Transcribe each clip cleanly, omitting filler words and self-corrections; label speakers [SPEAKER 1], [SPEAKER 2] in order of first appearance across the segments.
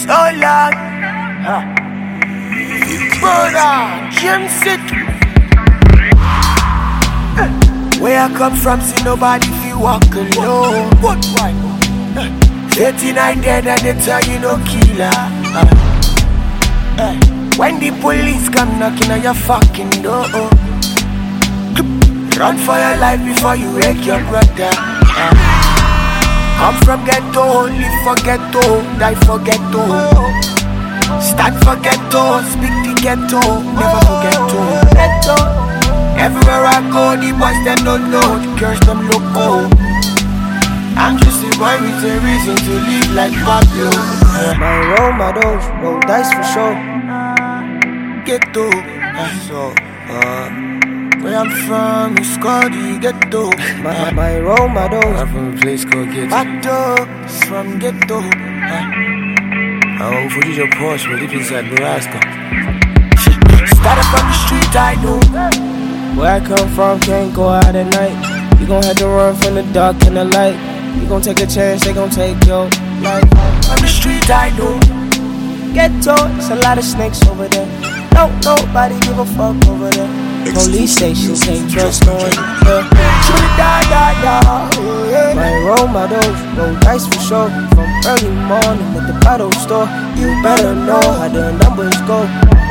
[SPEAKER 1] Oh Lord, brother, James City. Where I come from, see nobody feel walk alone. What right? 39 dead and they tell you no killer. When the police come knocking on your fucking door, run for your life before you wake your brother. Come from ghetto, live for ghetto, die for ghetto. Stand for ghetto, speak the ghetto, never forget to ghetto. Everywhere I go, the boys them don't know, the girls them loco. I'm just a boy with a reason to live like Pablo.
[SPEAKER 2] My role models, roll dice for sure.
[SPEAKER 1] Ghetto, so where I'm from is called the ghetto.
[SPEAKER 2] My role models,
[SPEAKER 1] I'm from a place called Ghetto. Bato, it's from ghetto. I won't forget your Porsche, but deep inside Nebraska. Started from the street, I know.
[SPEAKER 2] Where I come from, can't go out at night. You gon' have to run from the dark and the light. You gon' take a chance, they gon' take your life.
[SPEAKER 1] On the street, I know.
[SPEAKER 2] Ghetto, it's a lot of snakes over there. Don't nobody give a fuck over there. Police stations can't trust no one. My role models, roll dice for sure. From early morning at the bottle store. You better know how the numbers go.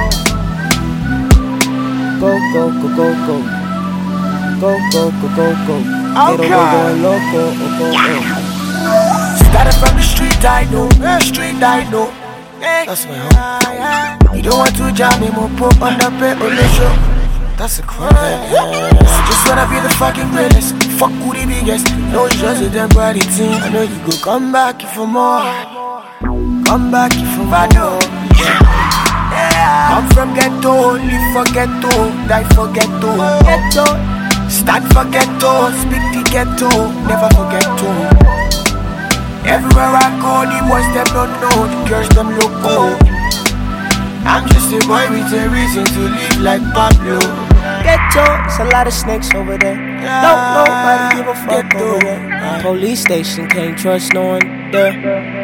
[SPEAKER 2] Go, go, go, go, go. Go, go, go, go, go. Get away going loco, go, go.
[SPEAKER 1] Started from the street, I know. Street, I know. That's my home. You don't want to jam me, more pop on the pay on the show. That's a crime. I just wanna be the fucking greatest. Fuck who the biggest. No, it's just a temporary thing. I know you go come back for more. Come back for more. I'm from ghetto, live for ghetto, die for ghetto. Stand for ghetto, speak the ghetto, never forget to. Everywhere I go, the boys them don't know, the girls them loco. I'm just a boy with a reason to live like Pablo.
[SPEAKER 2] Ghetto, it's a lot of snakes over there. Don't nobody give a fuck over there. Police station can't trust no one there.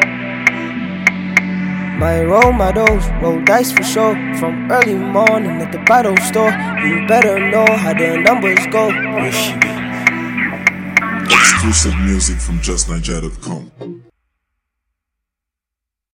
[SPEAKER 2] My role models, roll dice for sure. From early morning at the bottle store. You better know how the numbers go.
[SPEAKER 3] Exclusive music from JustNiger.com.